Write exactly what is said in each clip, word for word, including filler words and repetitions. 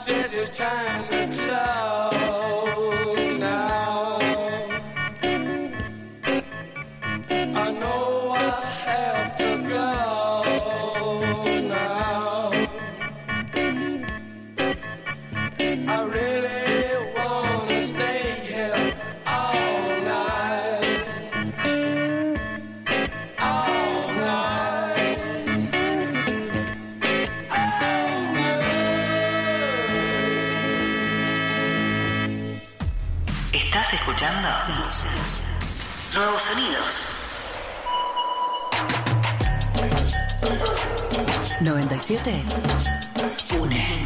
says it's time to close now. I know I have to go now. I really wanna stay here all night, all night, all night. ¿Estás escuchando? Nuevos sonidos. noventa y siete Une.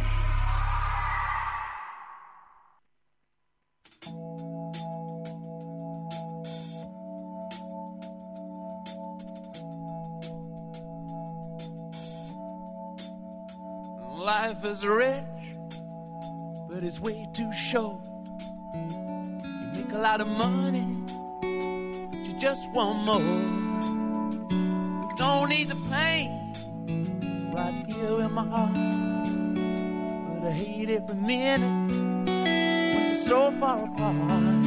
Life is rich, but it's way too short. You make a lot of money, but you just want more. You don't need the pain right here in my heart, but I hate every minute when we're so far apart.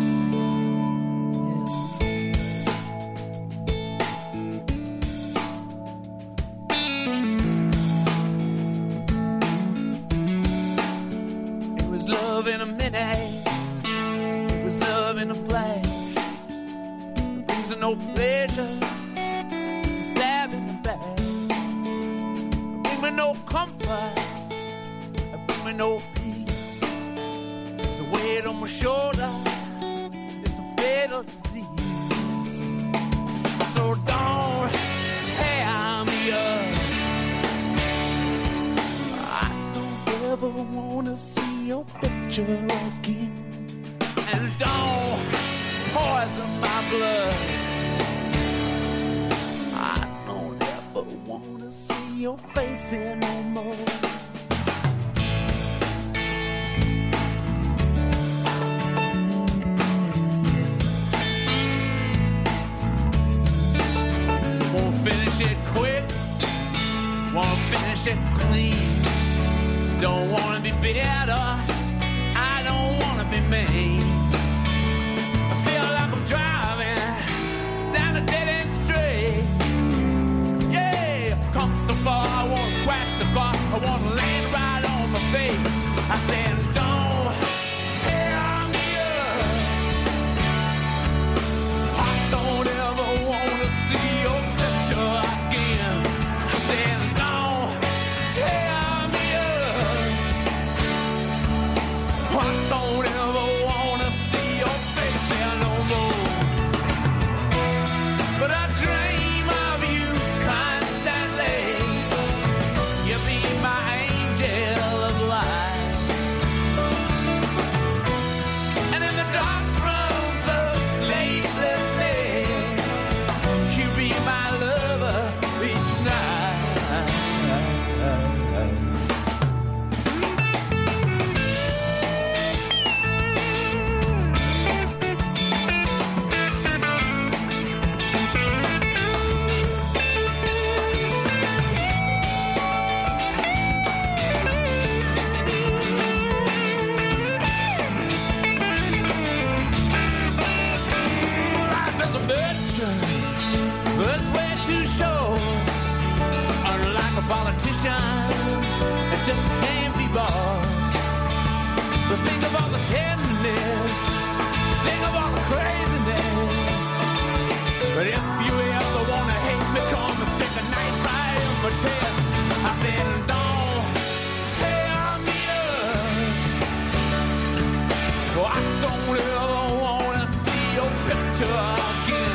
Love in a minute, it was love in a flash. It brings no pleasure, it's a stab in the back. It brings me no comfort, it brings me no peace. It's a weight on my shoulder, it's a fatal disease. So don't tear me up, I don't ever wanna see your picture again, and don't poison my blood. I don't ever wanna see your face here no more. Won't finish it quick, won't finish it clean. Don't wanna be better, I don't wanna be mean. I feel like I'm driving down a dead end street. Yeah, come so far, I wanna crash the car, I wanna land right on my face. I said, don't tear me up, I don't ever wanna see your picture again. I said, don't tear I don't ever wanna see your face there no more. But I dream of you constantly. You be my angel of light. And in the dark rooms of sleeplessness, you be my lover each night. It's way too short. Unlike a politician, it just can't be bought. But think of all the tenderness, think of all the craziness. But if you ever wanna hate me, come and stick a knife right in my chest. I said, don't tear me up, oh, I don't ever wanna see your picture again.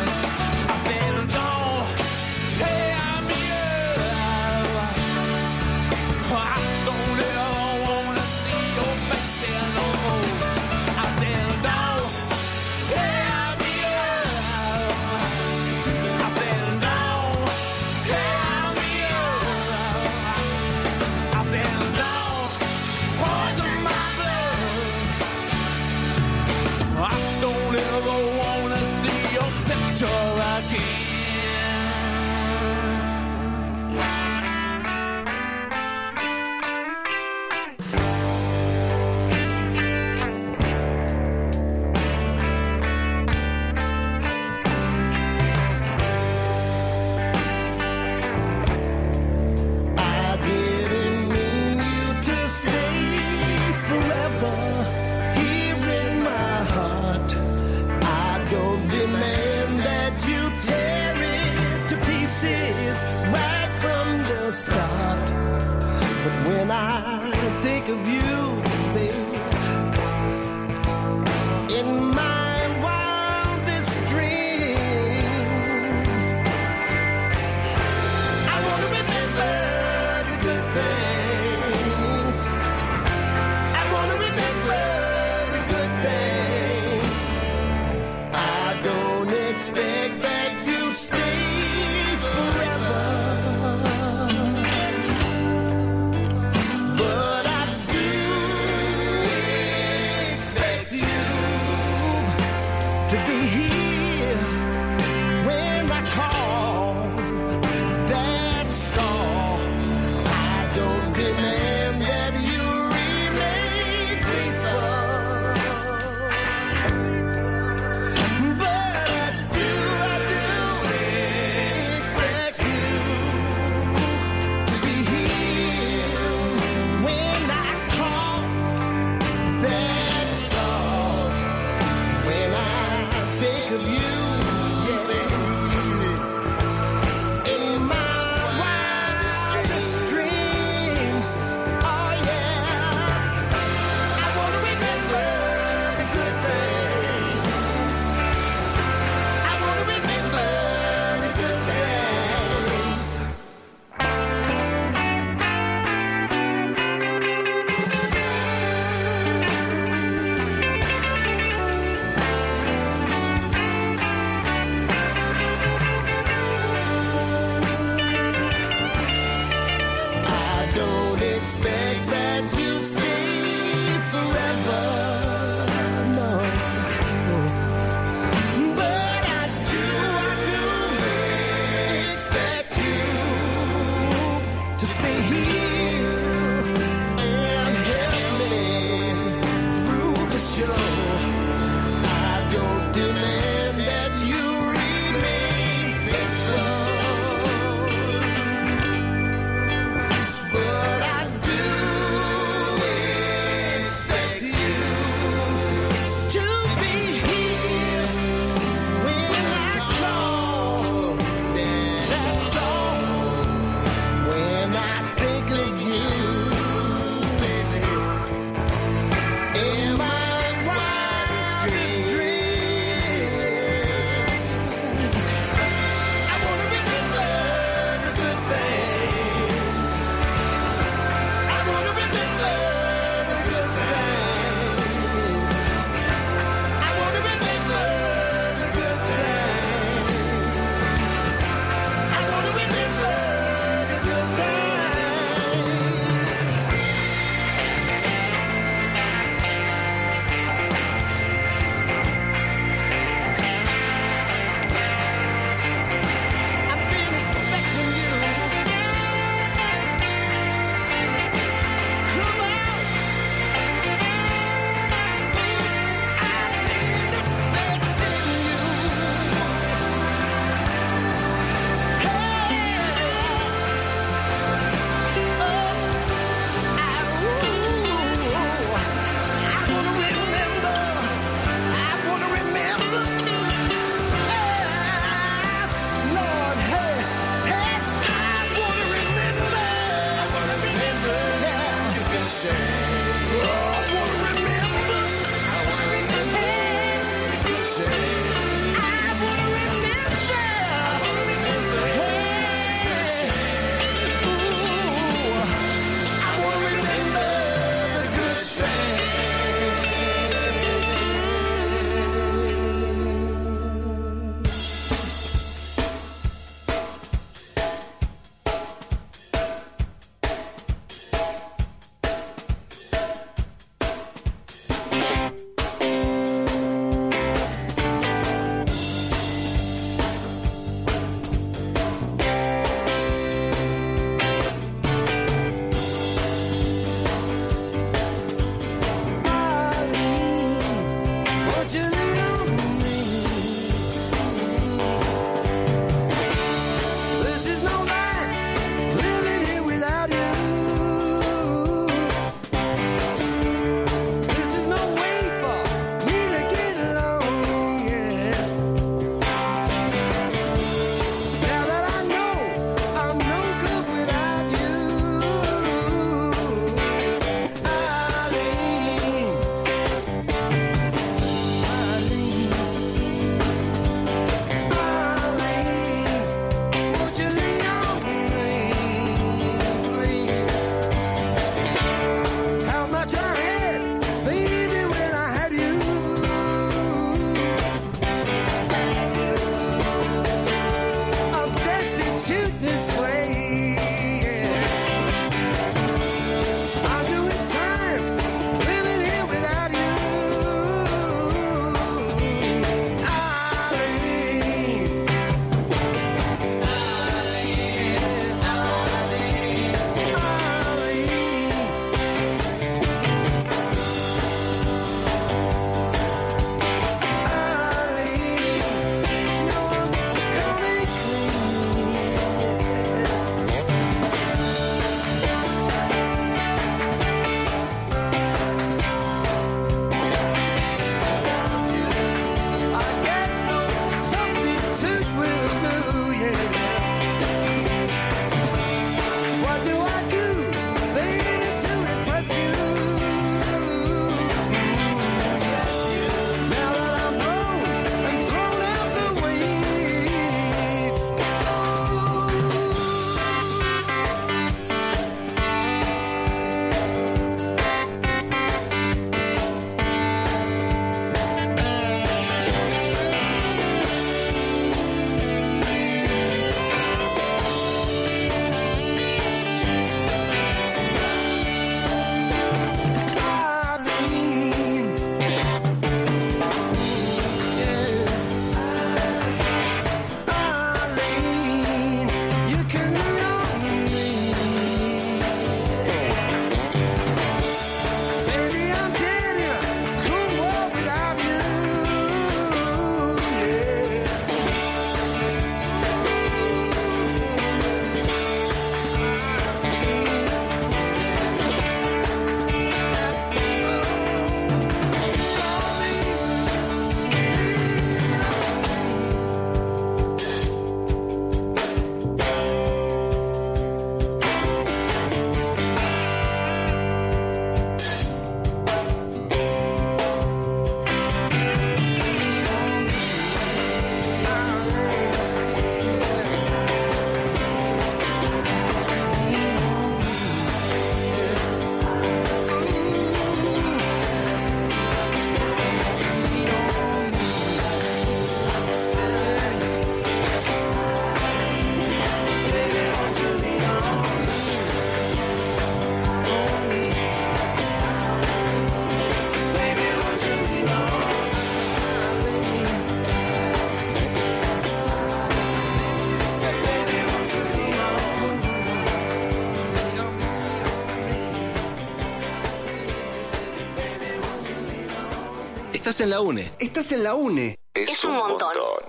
of you, baby. In my wildest dream, I want to remember the good things. I want to remember the good things. I don't expect that you stay forever, but I do Estás en la UNE. Estás en la UNE. Es, es un, un montón. montón.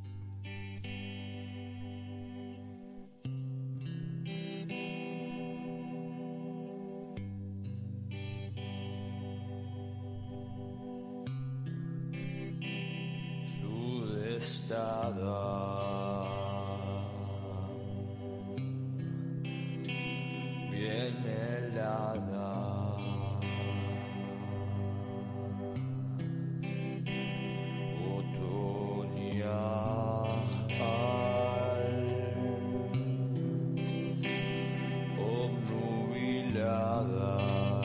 Bien helada, otoñal, obnubilada.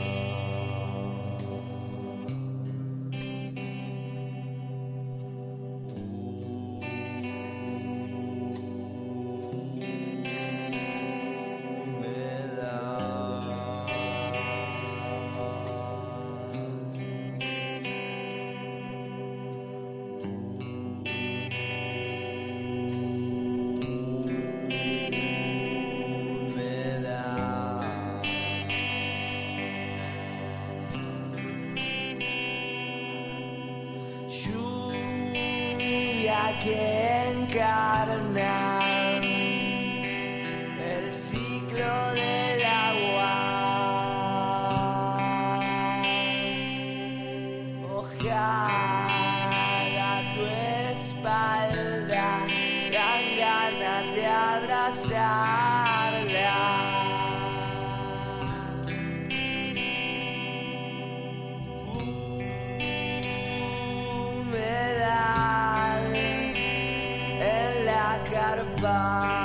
Que encarna el ciclo del agua, ojalá tu espalda dan ganas de abrazarla. Carpa,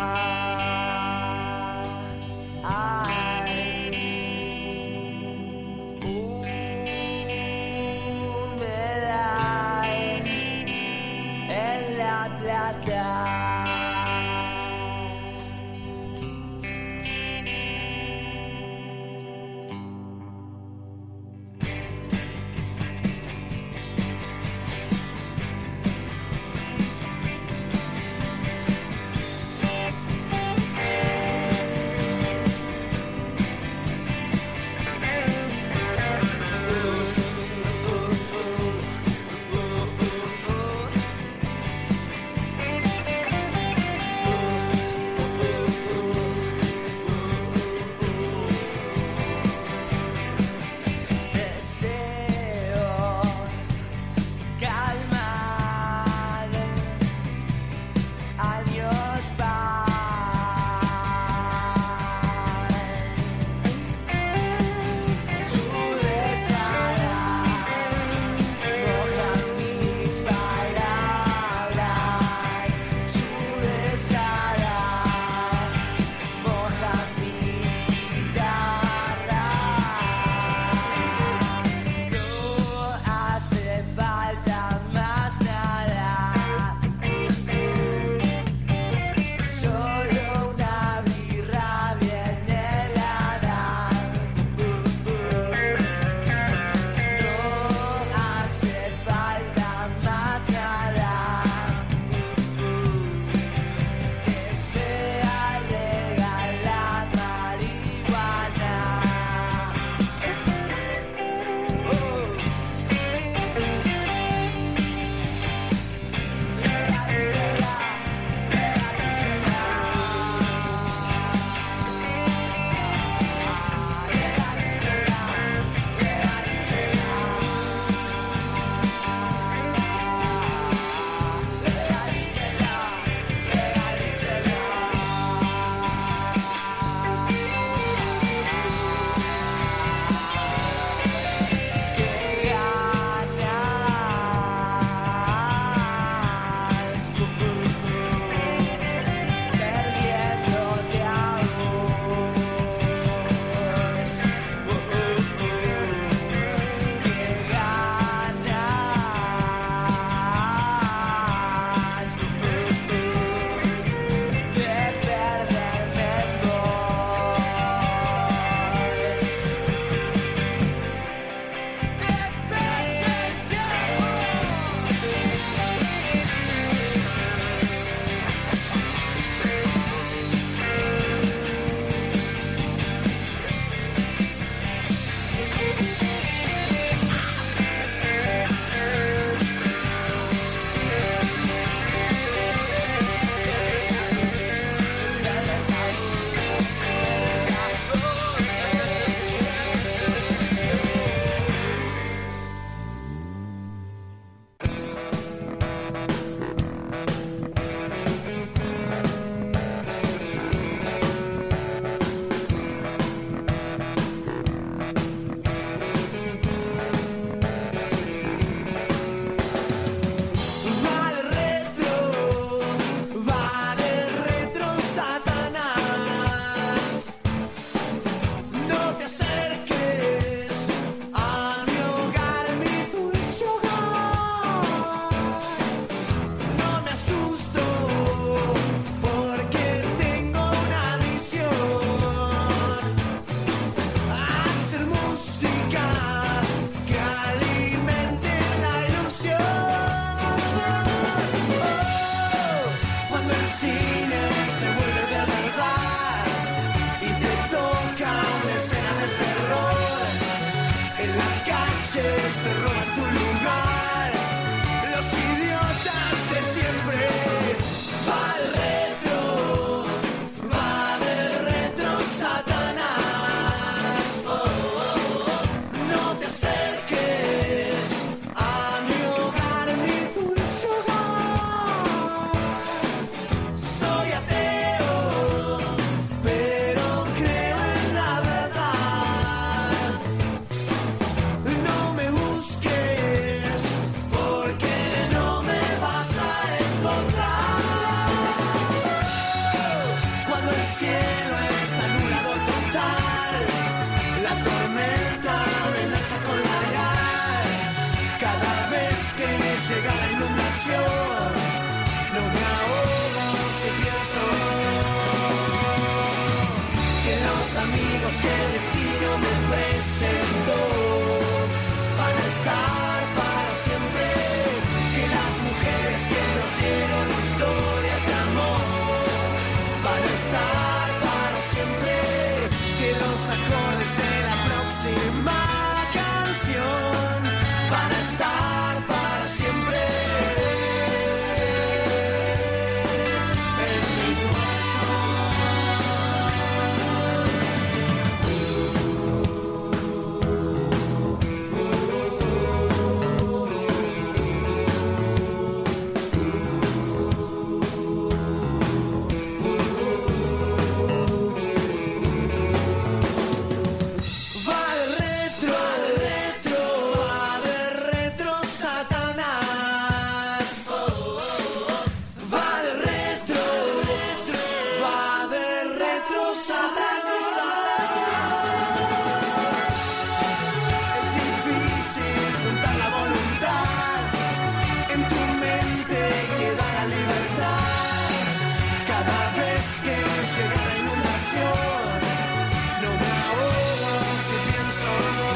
ay, humedad. noches se roban tu lugar. Los idiotas de siempre. Va al retro, va del retro Satanás. Oh, oh, oh. No te acerques a mi hogar, mi dulce hogar. Soy ateo, pero creo en la verdad. No me busques, porque no me vas a encontrar. Cuando el cielo está nublado total, la tormenta amenaza con largar. Cada vez que llega la inundación, no me ahogo si pienso que los amigos que el destino me presentó van a estar para siempre, que las mujeres que nos dieron historias de amor van a estar para siempre, que los acordes de la próxima canción van a estar para siempre en mi Va al retro, al retro, va del retro Satanás. Oh, oh, oh. Va al retro, va del retro Satanás. Es difícil juntar la voluntad, en tu mente queda la libertad. Cada vez que llega la inundación, no me ahogo si pienso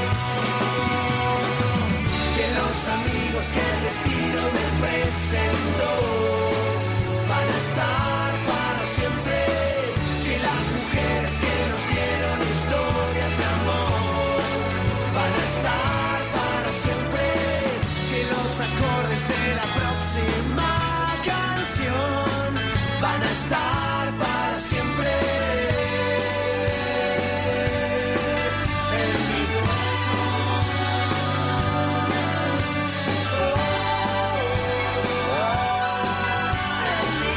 que los amigos que el destino me presentó van a estar para siempre, que las mujeres que nos dieron historias de amor van a estar para siempre, que los acordes de la próxima canción van a estar para siempre en mi corazón. Oh, oh, en mi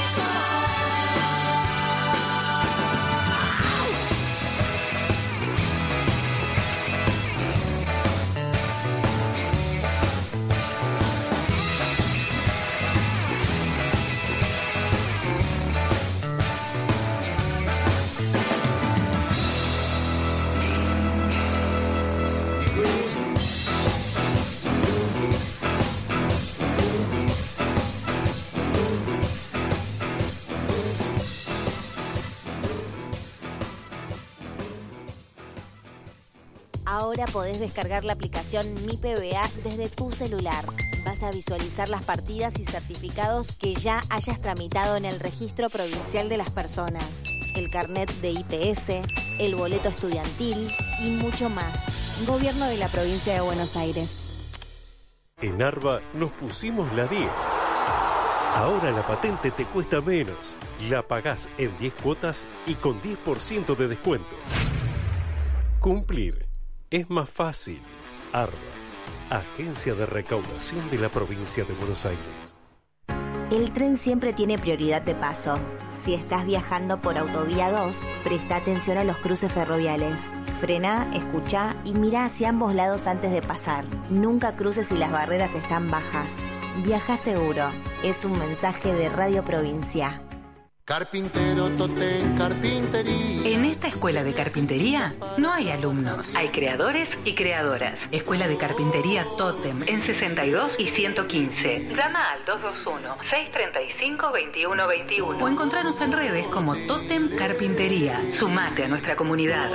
Ahora podés descargar la aplicación Mi P B A desde tu celular. Vas a visualizar las partidas y certificados que ya hayas tramitado en el Registro Provincial de las Personas, el carnet de I P S, el boleto estudiantil y mucho más. Gobierno de la Provincia de Buenos Aires. En Arba nos pusimos la diez. Ahora la patente te cuesta menos. La pagás en diez cuotas y con diez por ciento de descuento. Cumplir es más fácil. Arba, Agencia de Recaudación de la Provincia de Buenos Aires. El tren siempre tiene prioridad de paso. Si estás viajando por Autovía dos, presta atención a los cruces ferroviales. Frená, escuchá y mirá hacia ambos lados antes de pasar. Nunca cruces si las barreras están bajas. Viaja seguro. Es un mensaje de Radio Provincia. Carpintero Totem Carpintería. En esta escuela de carpintería no hay alumnos. Hay creadores y creadoras. Escuela de Carpintería Totem en sesenta y dos y ciento quince. Llama al dos dos uno, seis tres cinco, dos uno dos uno o encontranos en redes como Totem Carpintería. Sumate a nuestra comunidad.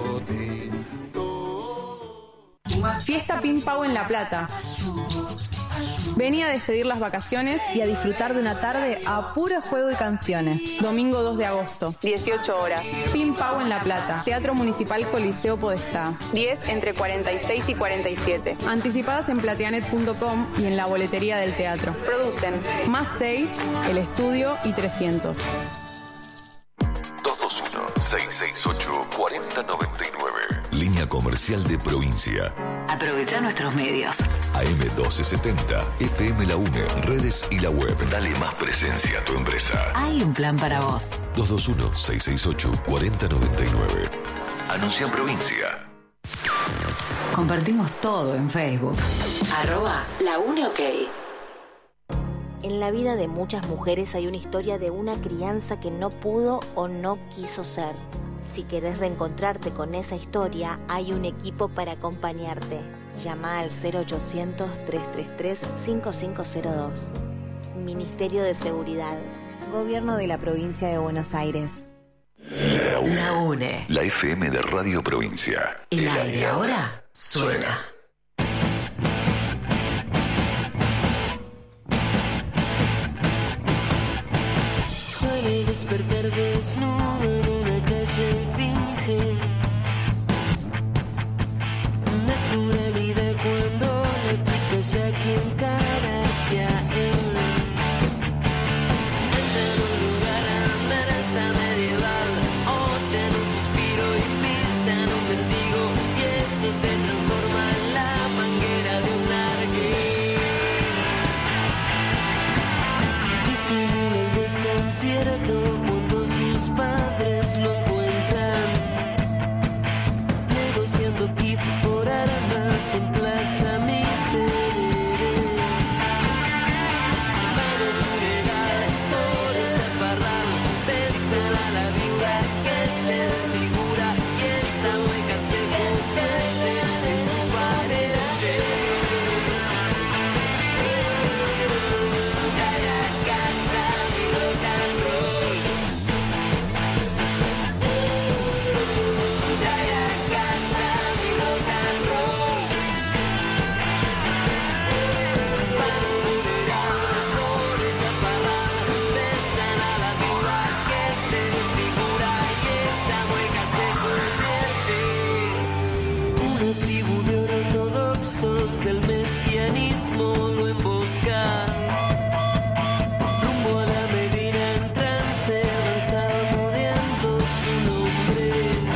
Fiesta Pim Pau en La Plata. Vení a despedir las vacaciones y a disfrutar de una tarde a puro juego y canciones. Domingo dos de agosto, dieciocho horas. Pim Pau en La Plata. Teatro Municipal Coliseo Podestá. diez entre cuarenta y seis y cuarenta y siete. Anticipadas en plateanet punto com y en la boletería del teatro. Producen Más seis, El Estudio y trescientos. dos dos uno, seis seis ocho, cuatro cero nueve nueve. Línea comercial de provincia. Aprovecha nuestros medios. A M doce setenta, F M La UNE, redes y la web. Dale más presencia a tu empresa. Hay un plan para vos. dos dos uno, seis seis ocho, cuatro cero nueve nueve. Anuncia en provincia. Compartimos todo en Facebook. Arroba La UNE OK. En la vida de muchas mujeres hay una historia de una crianza que no pudo o no quiso ser. Si querés reencontrarte con esa historia, hay un equipo para acompañarte. Llama al cero ochocientos, trescientos treinta y tres, cincuenta y cinco cero dos. Ministerio de Seguridad. Gobierno de la Provincia de Buenos Aires. La UNE. La UNE. La F M de Radio Provincia. El aire ahora suena. Suele despertar desnudo en una calle y finge naturalidad cuando la chica ya que encara hacia él. Entra en un lugar a danza medieval, oyen un suspiro y pisan un mendigo, y eso se transforma en la manguera de un arguil. Disimula el desconcierto cuando sus padres lo encuentran negociando kif por armas en Plaza Miserere. Pero funeral por el chaparral besan a la viuda que se desfigura y esa mueca se convierte en su pared. Trae a casa mi rock and roll. Trae a casa mi rock and roll. Para un funeral por el chaparral besan a la viuda que se desfigura y esa mueca se convierte. Una tribu de ortodoxos del mesianismo lo embosca. Rumbo a la Medina en trance, avanzado modeando su nombre.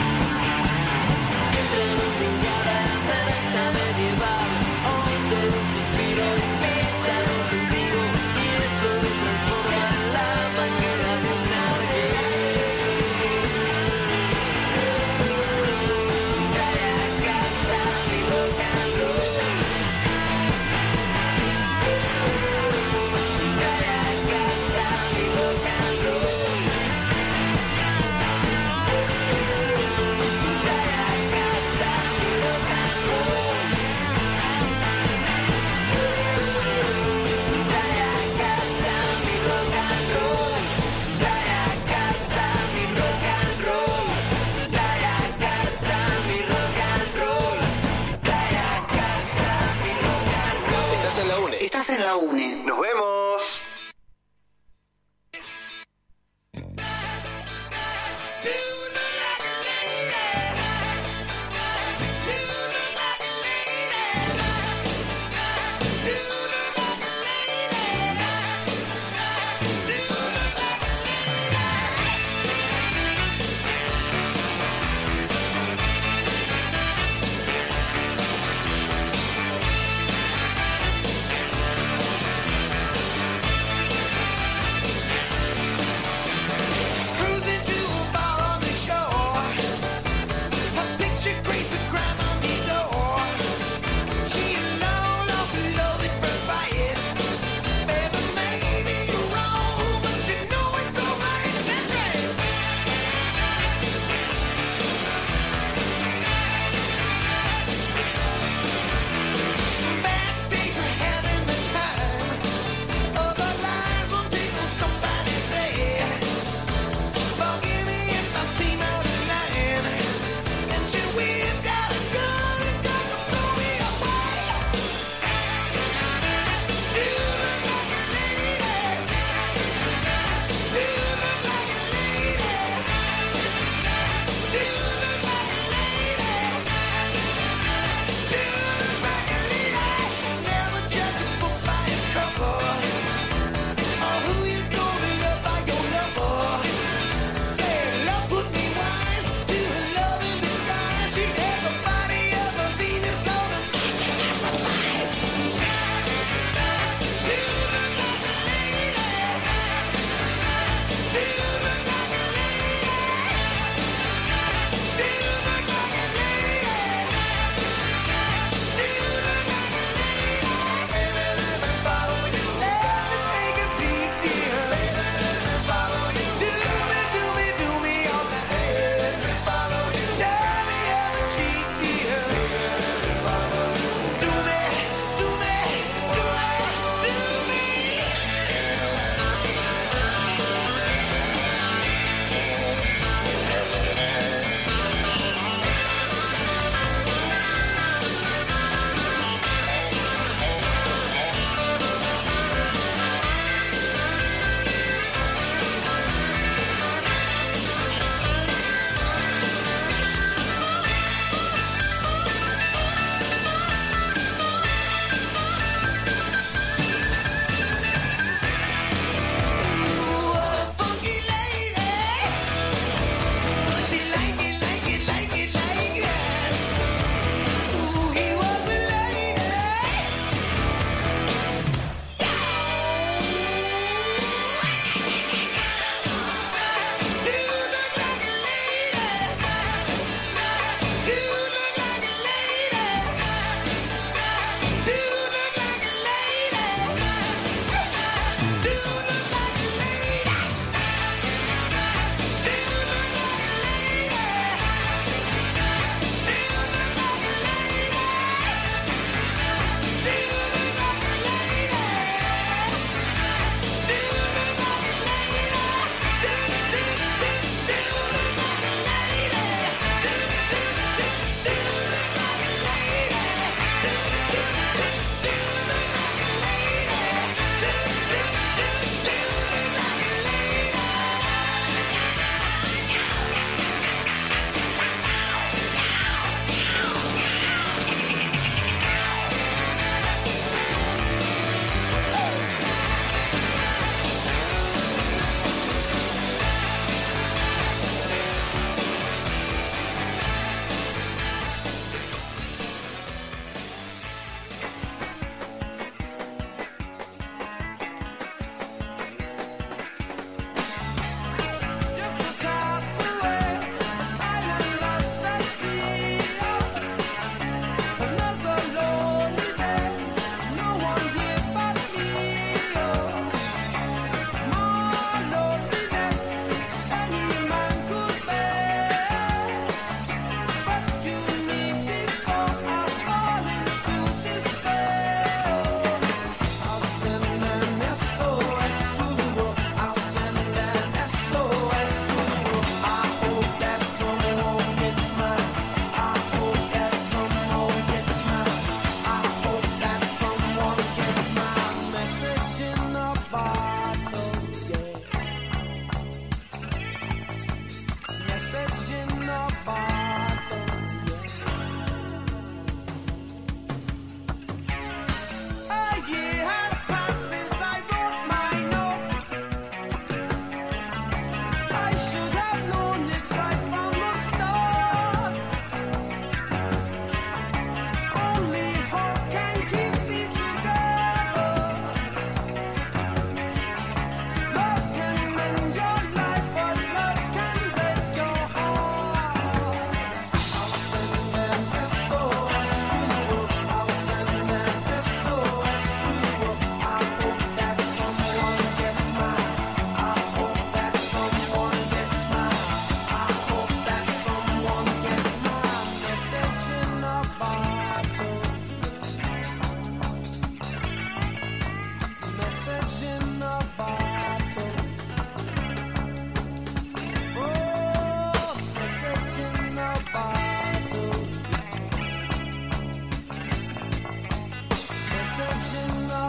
Entra en un piñata en danza medieval, oyen un suspiro y pisan un mendigo, y eso se transforma en la manguera de un arguil. Trae a casa mi rock and roll. Trae a casa mi rock and roll. Trae a casa mi rock and roll. Trae a casa mi rock and roll. Trae a casa mi rock and roll. Trae a casa mi rock and roll. Trae a casa mi rock and roll. Estás en la UNE. Estás en La UNE. Nos vemos.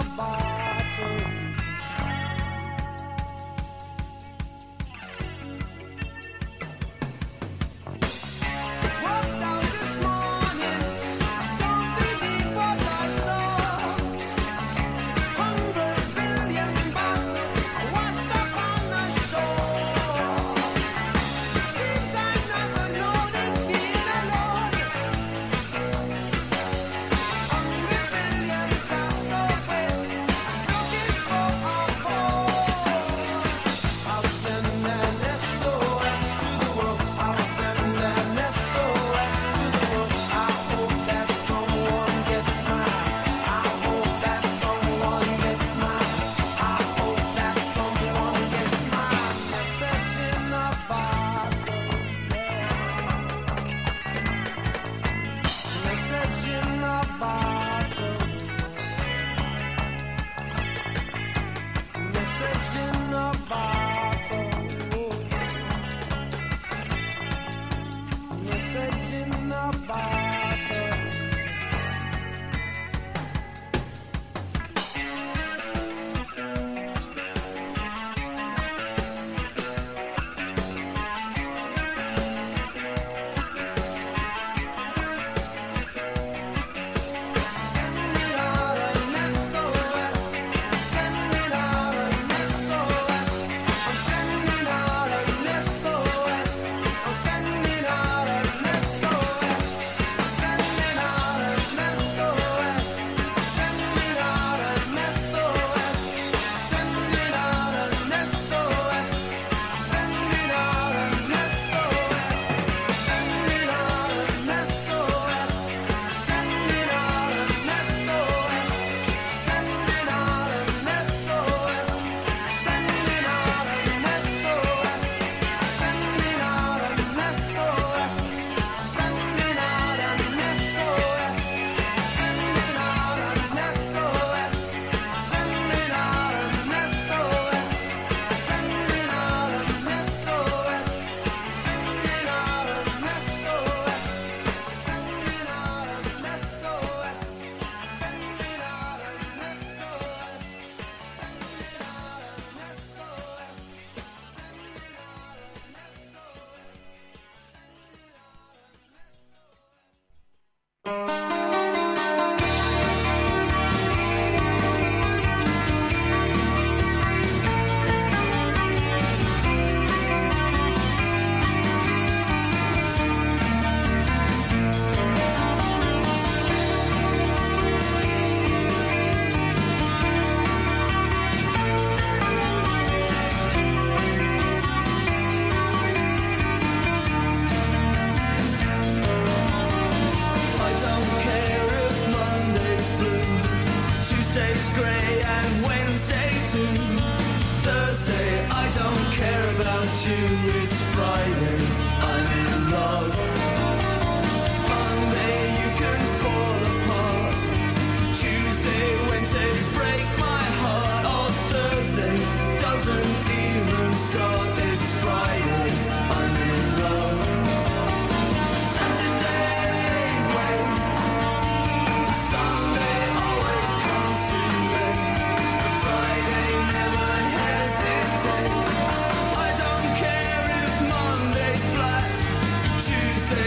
Tuesday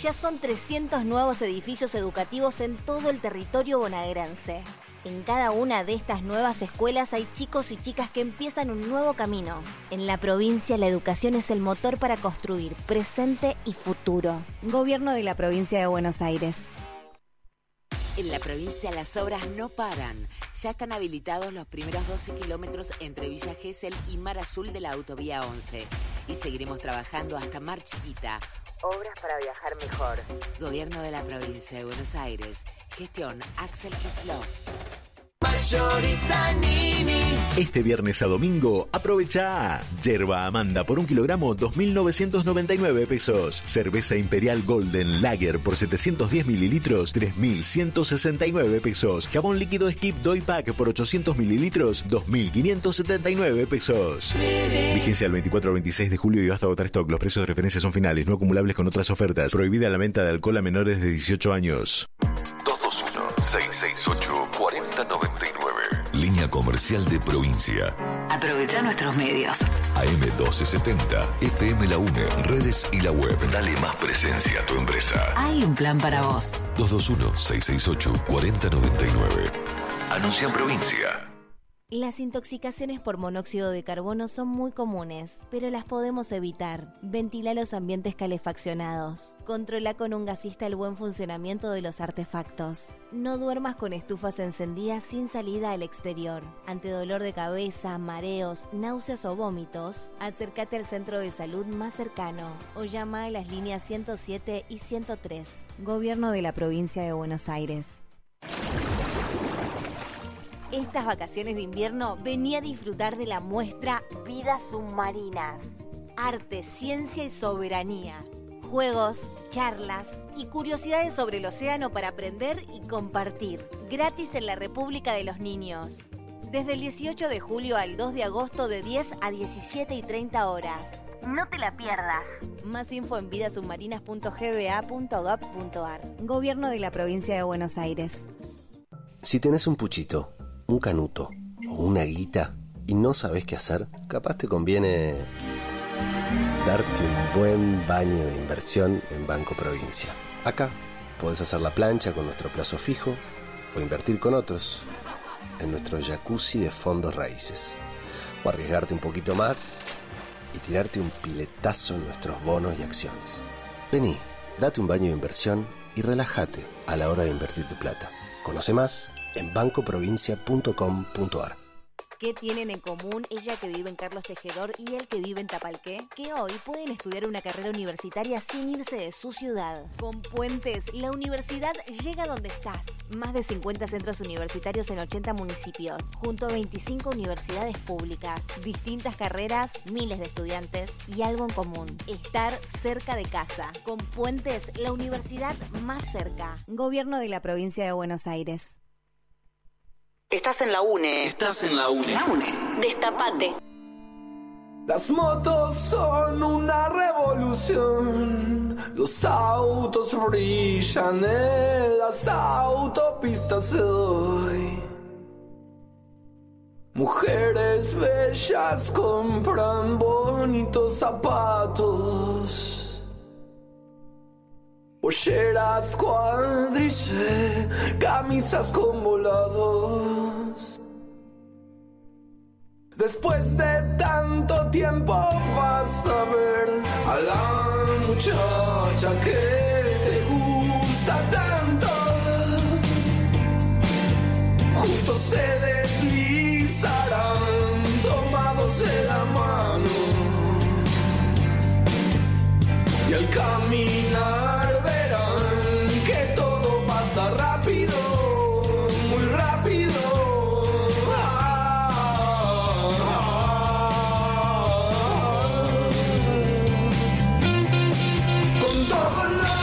Ya son trescientos nuevos edificios educativos en todo el territorio bonaerense. En cada una de estas nuevas escuelas hay chicos y chicas que empiezan un nuevo camino. En la provincia, la educación es el motor para construir presente y futuro. Gobierno de la provincia de Buenos Aires. En la provincia las obras no paran. Ya están habilitados los primeros doce kilómetros entre Villa Gesell y Mar Azul de la autovía once. Y seguiremos trabajando hasta Mar Chiquita. Obras para viajar mejor. Gobierno de la provincia de Buenos Aires. Gestión Axel Kicillof. Este viernes a domingo, aprovecha Yerba Amanda por un kilogramo, dos mil novecientos noventa y nueve pesos. Cerveza Imperial Golden Lager por setecientos diez mililitros, tres mil ciento sesenta y nueve pesos. Jabón líquido Skip Doy Pack por ochocientos mililitros, dos mil quinientos setenta y nueve pesos. Vigencia del veinticuatro al veintiséis de julio y hasta agotar stock. Los precios de referencia son finales, no acumulables con otras ofertas. Prohibida la venta de alcohol a menores de dieciocho años. dos dos uno, seis seis ocho, cuatro cero nueve nueve. Línea comercial de provincia. Aprovecha nuestros medios. A M doce setenta, F M La UNE, redes y la web. Dale más presencia a tu empresa. Hay un plan para vos. dos dos uno, seis seis ocho, cuatro cero nueve nueve. Anuncia en provincia. Las intoxicaciones por monóxido de carbono son muy comunes, pero las podemos evitar. Ventila los ambientes calefaccionados. Controla con un gasista el buen funcionamiento de los artefactos. No duermas con estufas encendidas sin salida al exterior. Ante dolor de cabeza, mareos, náuseas o vómitos, acércate al centro de salud más cercano o llama a las líneas ciento siete y ciento tres. Gobierno de la provincia de Buenos Aires. Estas vacaciones de invierno vení a disfrutar de la muestra Vidas Submarinas. Arte, ciencia y soberanía. Juegos, charlas y curiosidades sobre el océano para aprender y compartir. Gratis en la República de los Niños. Desde el dieciocho de julio al dos de agosto de diez a diecisiete y treinta horas. No te la pierdas. Más info en vidasubmarinas punto g b a punto gov punto a r. Gobierno de la provincia de Buenos Aires. Si tenés un puchito, un canuto o una guita y no sabés qué hacer, capaz te conviene darte un buen baño de inversión en Banco Provincia. Acá podés hacer la plancha con nuestro plazo fijo o invertir con otros en nuestro jacuzzi de fondos raíces, o arriesgarte un poquito más y tirarte un piletazo en nuestros bonos y acciones. Vení, date un baño de inversión y relájate a la hora de invertir tu plata. Conoce más en banco provincia punto com punto a r. ¿Qué tienen en común ella que vive en Carlos Tejedor y él que vive en Tapalqué? Que hoy pueden estudiar una carrera universitaria sin irse de su ciudad. Con Puentes, la universidad llega donde estás. Más de cincuenta centros universitarios en ochenta municipios, junto a veinticinco universidades públicas. Distintas carreras, miles de estudiantes y algo en común: estar cerca de casa. Con Puentes, la universidad más cerca. Gobierno de la provincia de Buenos Aires. Estás en la UNE. Estás en la UNE. La UNE. Destapate. Las motos son una revolución. Los autos brillan en las autopistas de hoy. Mujeres bellas compran bonitos zapatos. Polleras cuadrille, camisas con volados. Después de tanto tiempo vas a ver a la muchacha que te gusta tanto. Juntos se deslizarán tomados de la mano. Y al caminar verán que todo pasa rápido, muy rápido. Ah, ah, ah. Con todo lo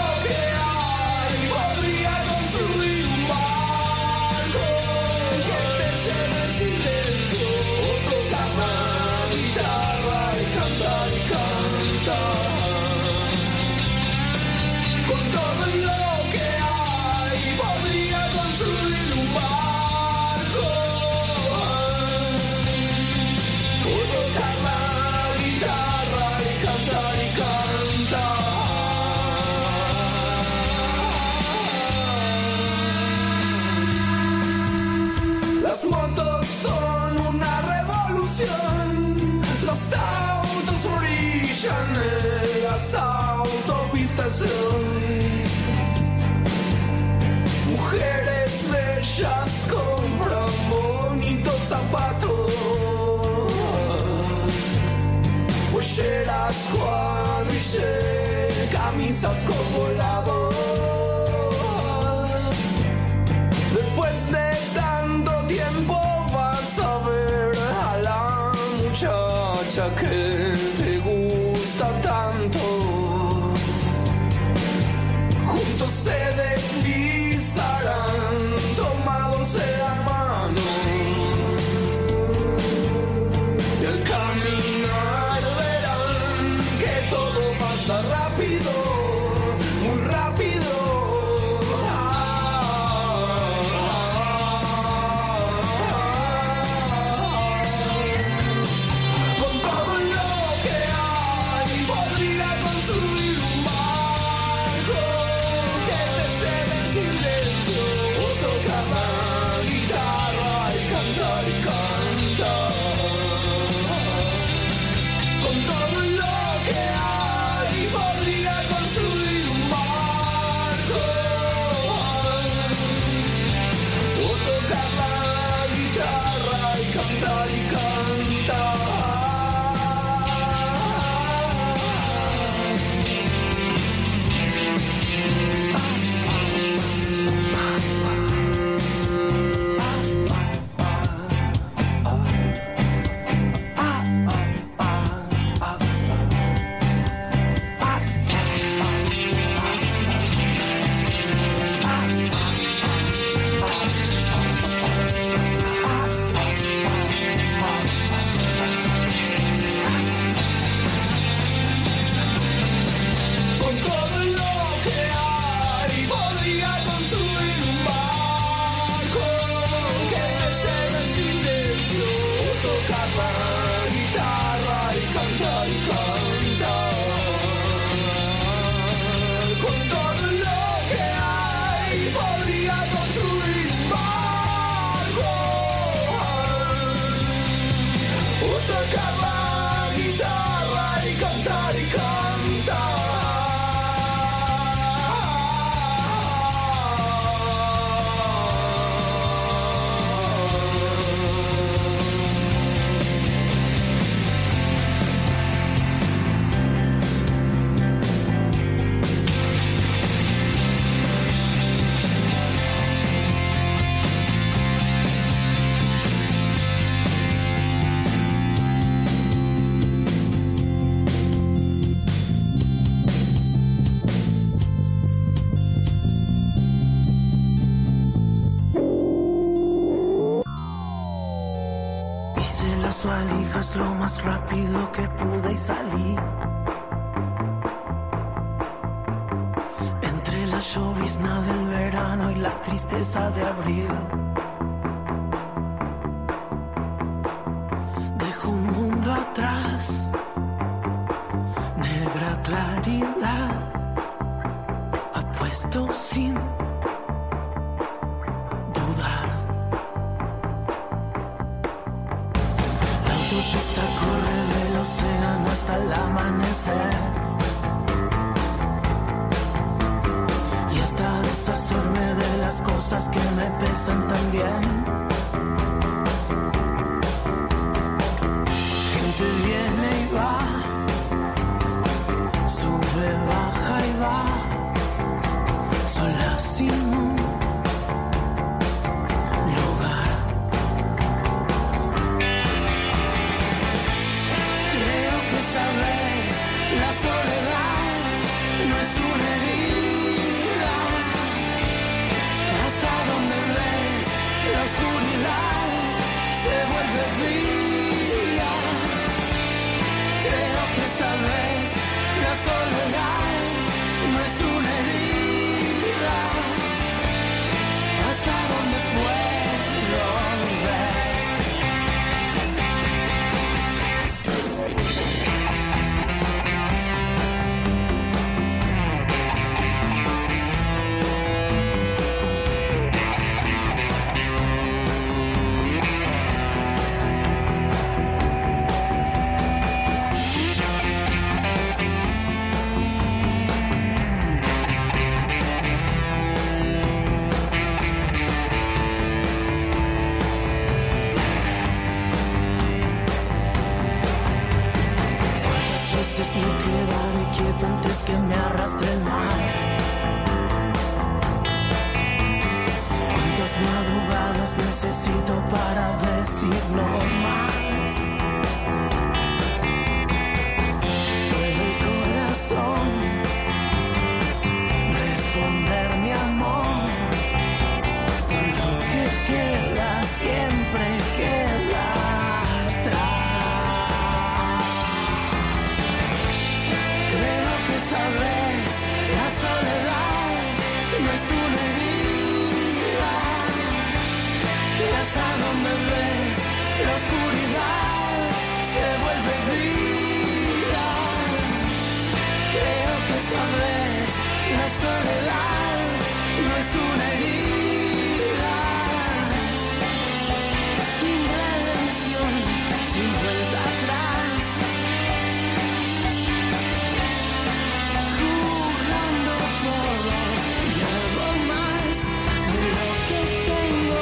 risas como la voz. Después de tanto tiempo vas a ver a la muchacha que te gusta tanto. Juntos se deslizarán, tomados de la mano. Y al caminar verán que todo pasa rápido, muy rápido. Con todo lo que hay, podría construir un barco que te lleve en silencio, o tocar la guitarra y cantar y cantar. Con todo lo que hay, podría construir un barco, o tocar la guitarra y cantar y cantar. Con todo lo que hay, podría construir un barco que te lleve en silencio, o tocar la guitarra y cantar y cantar. Con todo lo que hay, podría construir un barco, o tocar la guitarra y cantar y cantar. Hice las valijas lo más rápido que pude y salí. Entre la llovizna del verano y la tristeza de abril, dejo un mundo atrás, negra claridad, apuesto sin dudar. La autopista corre del océano hasta el amanecer, y hasta deshacerme de las cosas que me pesan también. Gente viene y va, sube, baja y va, sola sin un lugar. Creo que esta vez la soledad no es una herida. Hasta donde ves la oscuridad. no más. Todo el corazón responder mi amor, por lo que queda siempre queda atrás. Creo que esta vez la soledad no es una herida, y hasta donde ves la oscuridad se vuelve vida. Creo que esta vez la soledad no es una herida, sin redención, sin vuelta atrás, jugando todo y algo más de lo que tengo.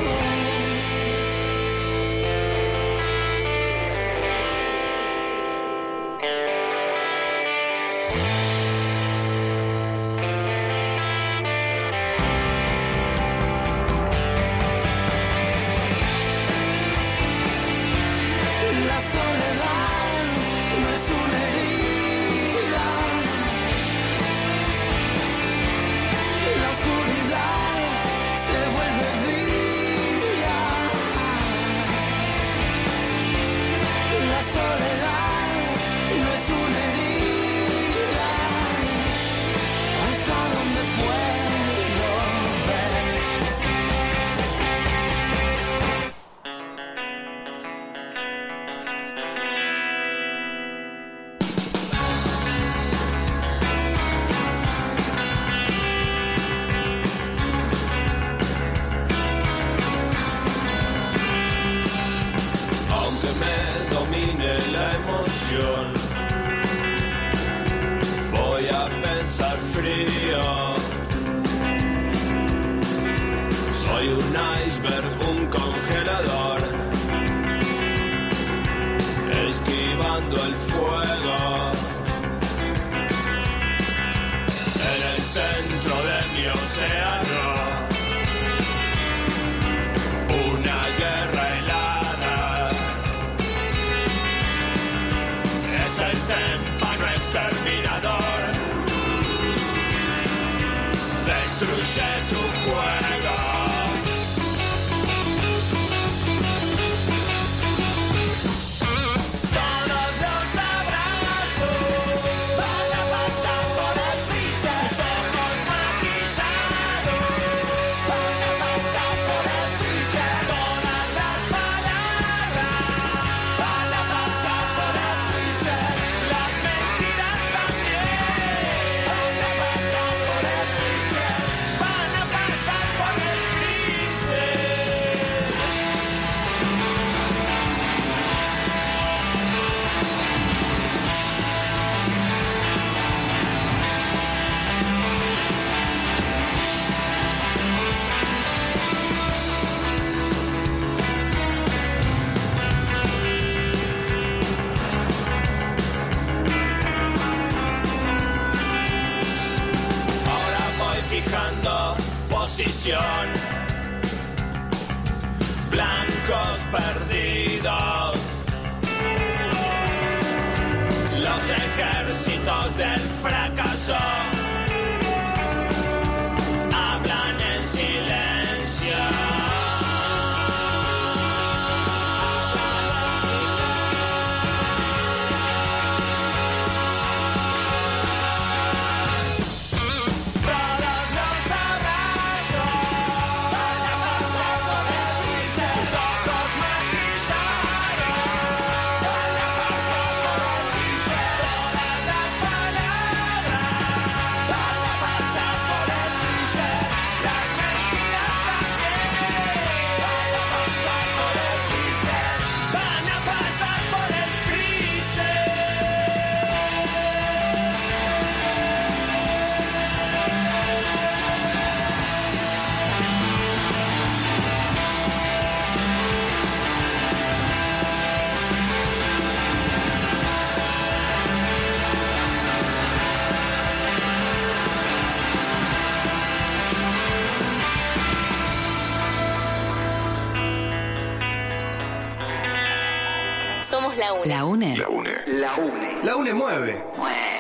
La soledad no es una herida, la oscuridad se vuelve día. La soledad no es una herida, hasta donde puedo ver. Aunque me domine la emoción, voy a pensar frío. Soy un iceberg, un congelador, esquivando el fuego. En el centro de mi océano, una guerra helada. Es el témpano exterminador, destruye tu juego. Todos los abrazos van a pasar por el freezer. Tus ojos maquillados van a pasar por el freezer. Todas las palabras van a pasar por el freezer. Las mentiras también van a pasar por el freezer. Van a pasar por el freezer. Ahora voy fijando posición. Blancos perdidos. Los ejércitos del fracaso hablan en silencio. Todos los abrazos van a pasar por el freezer. Tus ojos maquillados van a pasar por el freezer. Todas las palabras Somos la UNE. La UNE. La UNE. La UNE. La UNE mueve. Mueve.